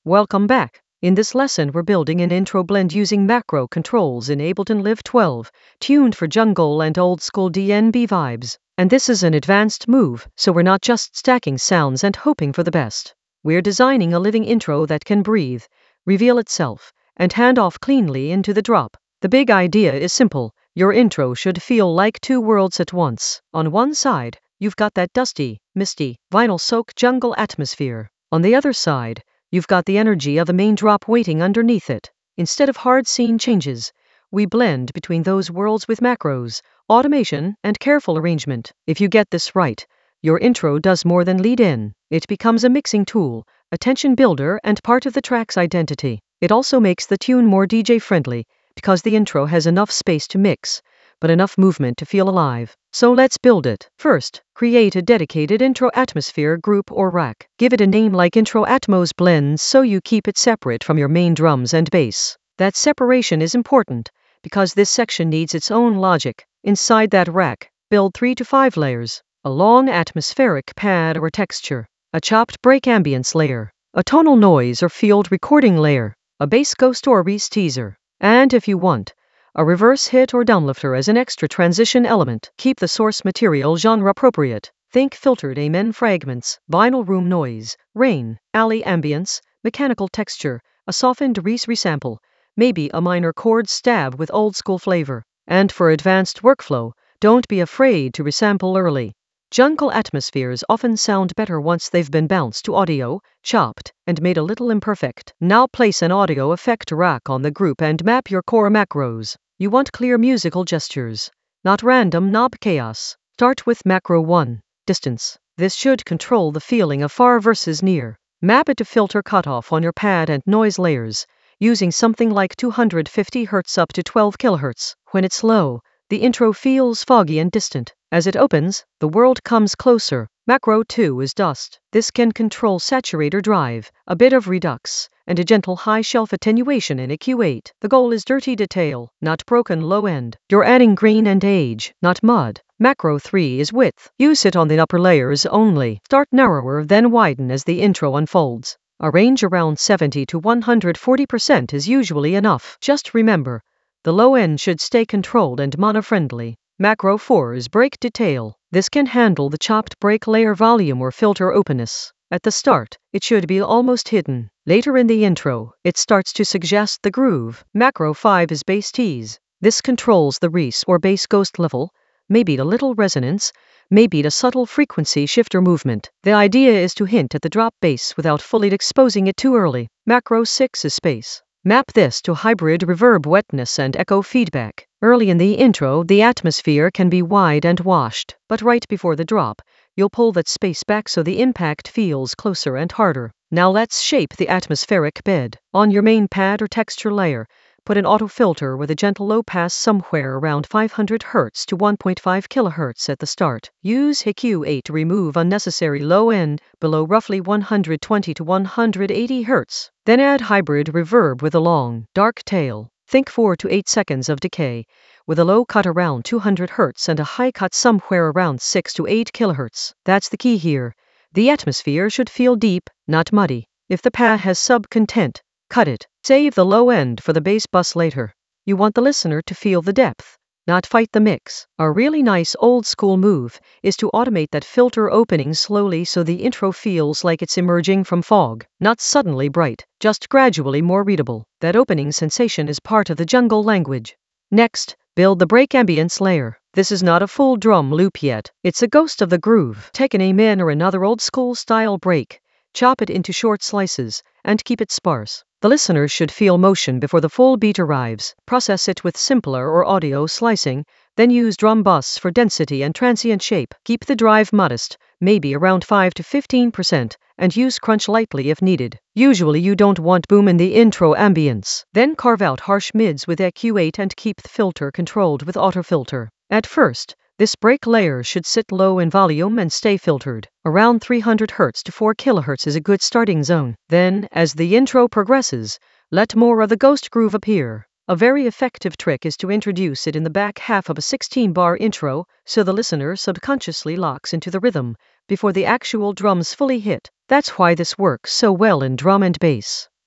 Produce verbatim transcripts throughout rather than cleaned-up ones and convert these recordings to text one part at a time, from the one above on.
Welcome back. In this lesson, we're building an intro blend using macro controls in Ableton Live twelve, tuned for jungle and old school D N B vibes. And this is an advanced move, so we're not just stacking sounds and hoping for the best. We're designing a living intro that can breathe, reveal itself, and hand off cleanly into the drop. The big idea is simple. Your intro should feel like two worlds at once. On one side, you've got that dusty, misty, vinyl-soaked jungle atmosphere. On the other side, you've got the energy of the main drop waiting underneath it. Instead of hard scene changes, we blend between those worlds with macros, automation, and careful arrangement. If you get this right, your intro does more than lead in. It becomes a mixing tool, a tension builder, and part of the track's identity. It also makes the tune more D J-friendly, because the intro has enough space to mix, but enough movement to feel alive. So let's build it. First, create a dedicated intro atmosphere group or rack. Give it a name like Intro Atmos Blends so you keep it separate from your main drums and bass. That separation is important, because this section needs its own logic. Inside that rack, build three to five layers. A long atmospheric pad or texture, a chopped break ambience layer, a tonal noise or field recording layer, a bass ghost or Reese teaser, and if you want, a reverse hit or downlifter as an extra transition element. Keep the source material genre appropriate. Think filtered amen fragments, vinyl room noise, rain, alley ambience, mechanical texture, a softened Reese resample, maybe a minor chord stab with old school flavor. And for advanced workflow, don't be afraid to resample early. Jungle atmospheres often sound better once they've been bounced to audio, chopped, and made a little imperfect. Now place an audio effect rack on the group and map your core macros. You want clear musical gestures, not random knob chaos. Start with macro one, distance. This should control the feeling of far versus near. Map it to filter cutoff on your pad and noise layers, using something like two hundred fifty hertz up to twelve kilohertz. When it's low, the intro feels foggy and distant. As it opens, the world comes closer. Macro two is dust. This can control saturator drive, a bit of redux, and a gentle high shelf attenuation in a Q eight. The goal is dirty detail, not broken low end. You're adding grain and age, not mud. Macro three is width. Use it on the upper layers only. Start narrower, then widen as the intro unfolds. A range around seventy to one hundred forty percent is usually enough. Just remember, the low end should stay controlled and mono-friendly. Macro four is break detail. This can handle the chopped break layer volume or filter openness. At the start, it should be almost hidden. Later in the intro, it starts to suggest the groove. Macro five is bass tease. This controls the Reese or bass ghost level, maybe a little resonance, maybe a subtle frequency shifter movement. The idea is to hint at the drop bass without fully exposing it too early. Macro six is space. Map this to hybrid reverb wetness and echo feedback. Early in the intro, the atmosphere can be wide and washed, but right before the drop, you'll pull that space back so the impact feels closer and harder. Now let's shape the atmospheric bed. On your main pad or texture layer, put an auto filter with a gentle low pass somewhere around five hundred hertz to one point five kilohertz at the start. Use a Q eight to remove unnecessary low end below roughly one hundred twenty to one hundred eighty hertz. Then add hybrid reverb with a long, dark tail. Think four to eight seconds of decay, with a low cut around two hundred hertz and a high cut somewhere around six to eight kilohertz. That's the key here. The atmosphere should feel deep, not muddy. If the pad has sub-content, cut it. Save the low end for the bass bus later. You want the listener to feel the depth, not fight the mix. A really nice old school move is to automate that filter opening slowly so the intro feels like it's emerging from fog. Not suddenly bright, just gradually more readable. That opening sensation is part of the jungle language. Next, build the break ambience layer. This is not a full drum loop yet. It's a ghost of the groove. Take an amen or another old school style break, chop it into short slices, and keep it sparse. The listener should feel motion before the full beat arrives. Process it with simpler or audio slicing, then use drum bus for density and transient shape. Keep the drive modest, maybe around five to fifteen percent, and use crunch lightly if needed. Usually you don't want boom in the intro ambience. Then carve out harsh mids with a Q eight and keep the filter controlled with autofilter. At first, this break layer should sit low in volume and stay filtered. Around three hundred hertz to four kilohertz is a good starting zone. Then, as the intro progresses, let more of the ghost groove appear. A very effective trick is to introduce it in the back half of a sixteen bar intro, so the listener subconsciously locks into the rhythm before the actual drums fully hit. That's why this works so well in drum and bass.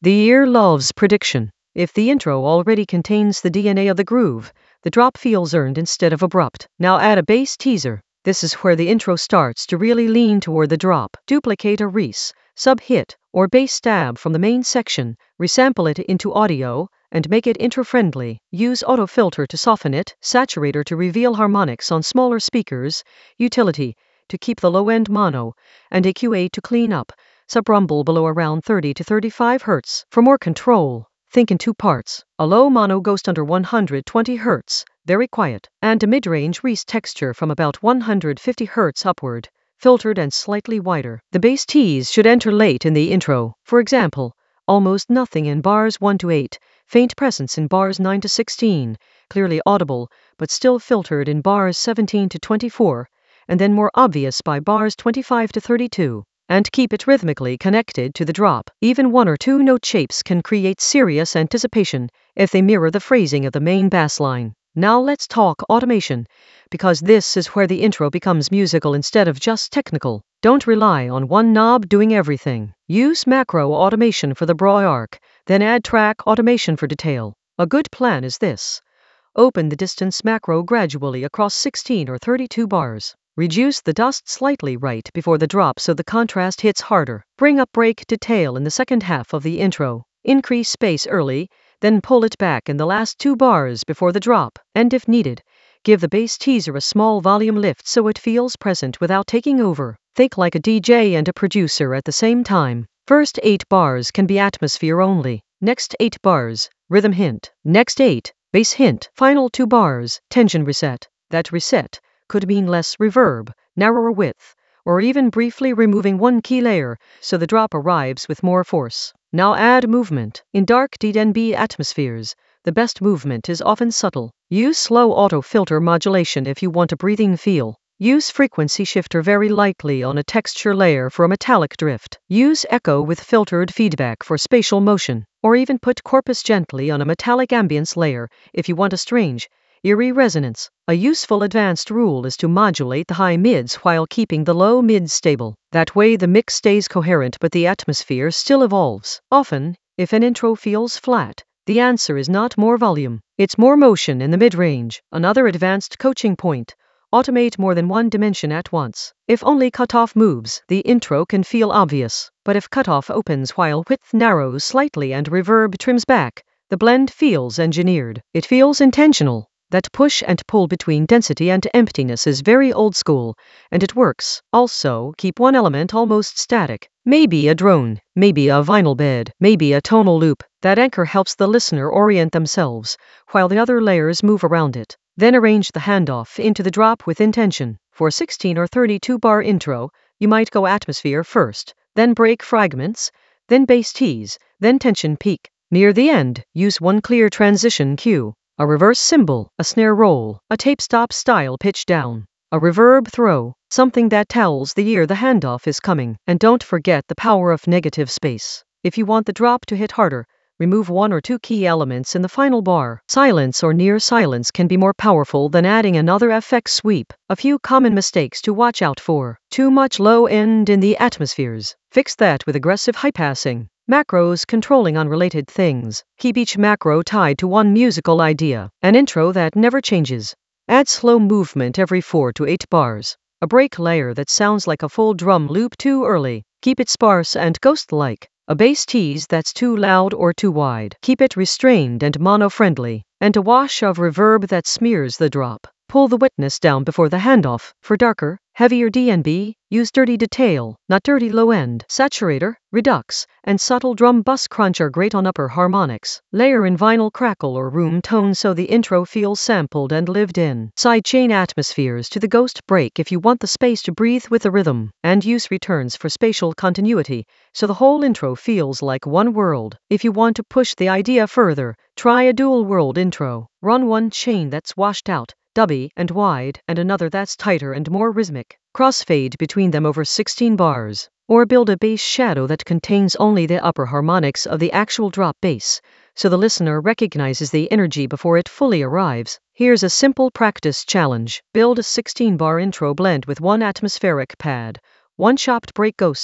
The ear loves prediction. If the intro already contains the D N A of the groove, the drop feels earned instead of abrupt. Now add a bass teaser. This is where the intro starts to really lean toward the drop. Duplicate a Reese, sub-hit, or bass stab from the main section, resample it into audio, and make it intro-friendly. Use auto filter to soften it, saturator to reveal harmonics on smaller speakers, utility to keep the low-end mono, and A Q A to clean up, sub-rumble below around thirty to thirty-five hertz. For more control, think in two parts. A low mono ghost under one hundred twenty hertz, very quiet, and a mid-range Reese texture from about one hundred fifty hertz upward, filtered and slightly wider. The bass tease should enter late in the intro. For example, almost nothing in bars one to eight, faint presence in bars nine to sixteen, clearly audible, but still filtered in bars seventeen to twenty-four, and then more obvious by bars twenty-five to thirty-two. And keep it rhythmically connected to the drop. Even one or two note shapes can create serious anticipation if they mirror the phrasing of the main bass line. Now let's talk automation, because this is where the intro becomes musical instead of just technical. Don't rely on one knob doing everything. Use macro automation for the broad arc, then add track automation for detail. A good plan is this. Open the distance macro gradually across sixteen or thirty-two bars. Reduce the dust slightly right before the drop so the contrast hits harder. Bring up break detail in the second half of the intro. Increase space early, then pull it back in the last two bars before the drop. And if needed, give the bass teaser a small volume lift so it feels present without taking over. Think like a D J and a producer at the same time. First eight bars can be atmosphere only. Next eight bars, rhythm hint. Next eight, bass hint. Final two bars, tension reset. That reset could mean less reverb, narrower width, or even briefly removing one key layer so the drop arrives with more force. Now add movement. In dark D N B atmospheres, the best movement is often subtle. Use slow auto filter modulation if you want a breathing feel. Use frequency shifter very lightly on a texture layer for a metallic drift. Use echo with filtered feedback for spatial motion, or even put corpus gently on a metallic ambience layer if you want a strange, eerie resonance. A useful advanced rule is to modulate the high mids while keeping the low mids stable. That way the mix stays coherent but the atmosphere still evolves. Often, if an intro feels flat, the answer is not more volume, it's more motion in the mid-range. Another advanced coaching point. Automate more than one dimension at once. If only cutoff moves, the intro can feel obvious. But if cutoff opens while width narrows slightly and reverb trims back, the blend feels engineered. It feels intentional. That push and pull between density and emptiness is very old school, and it works. Also, keep one element almost static. Maybe a drone, maybe a vinyl bed, maybe a tonal loop. That anchor helps the listener orient themselves, while the other layers move around it. Then arrange the handoff into the drop with intention. For sixteen or thirty-two bar intro, you might go atmosphere first, then break fragments, then bass tease, then tension peak. Near the end, use one clear transition cue. A reverse cymbal, a snare roll, a tape stop style pitch down, a reverb throw, something that tells the ear the handoff is coming. And don't forget the power of negative space. If you want the drop to hit harder, remove one or two key elements in the final bar. Silence or near silence can be more powerful than adding another effect sweep. A few common mistakes to watch out for. Too much low end in the atmospheres. Fix that with aggressive high passing. Macros controlling unrelated things. Keep each macro tied to one musical idea. An intro that never changes. Add slow movement every four to eight bars. A break layer that sounds like a full drum loop too early. Keep it sparse and ghost-like. A bass tease that's too loud or too wide. Keep it restrained and mono-friendly. And a wash of reverb that smears the drop. Pull the witness down before the handoff. For darker, heavier D N B, use dirty detail, not dirty low end. Saturator, redux, and subtle drum bus crunch are great on upper harmonics. Layer in vinyl crackle or room tone so the intro feels sampled and lived in. Sidechain atmospheres to the ghost break if you want the space to breathe with the rhythm. And use returns for spatial continuity, so the whole intro feels like one world. If you want to push the idea further, try a dual world intro. Run one chain that's washed out, dubby and wide, and another that's tighter and more rhythmic. Crossfade between them over sixteen bars. Or build a bass shadow that contains only the upper harmonics of the actual drop bass, so the listener recognizes the energy before it fully arrives. Here's a simple practice challenge. Build a sixteen bar intro blend with one atmospheric pad, one chopped break ghost,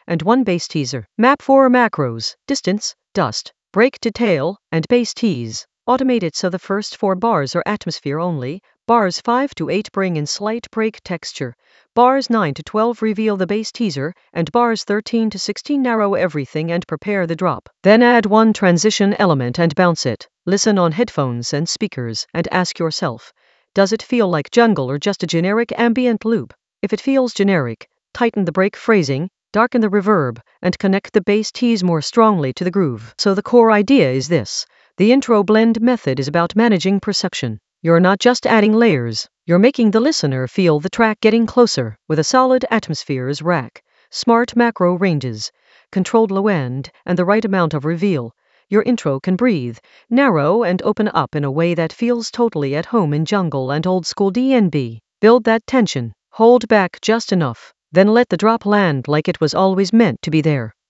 and one bass teaser. Map four macros: distance, dust, break detail, and bass tease. Automate it so the first four bars are atmosphere only. Bars five to eight bring in slight break texture. Bars nine to twelve reveal the bass teaser, and bars thirteen to sixteen narrow everything and prepare the drop. Then add one transition element and bounce it. Listen on headphones and speakers and ask yourself, does it feel like jungle or just a generic ambient loop? If it feels generic, tighten the break phrasing, darken the reverb, and connect the bass tease more strongly to the groove. So the core idea is this. The intro blend method is about managing perception. You're not just adding layers, you're making the listener feel the track getting closer with a solid atmospheres rack, smart macro ranges, controlled low end, and the right amount of reveal. Your intro can breathe, narrow, and open up in a way that feels totally at home in jungle and old school D N B. Build that tension, hold back just enough, then let the drop land like it was always meant to be there.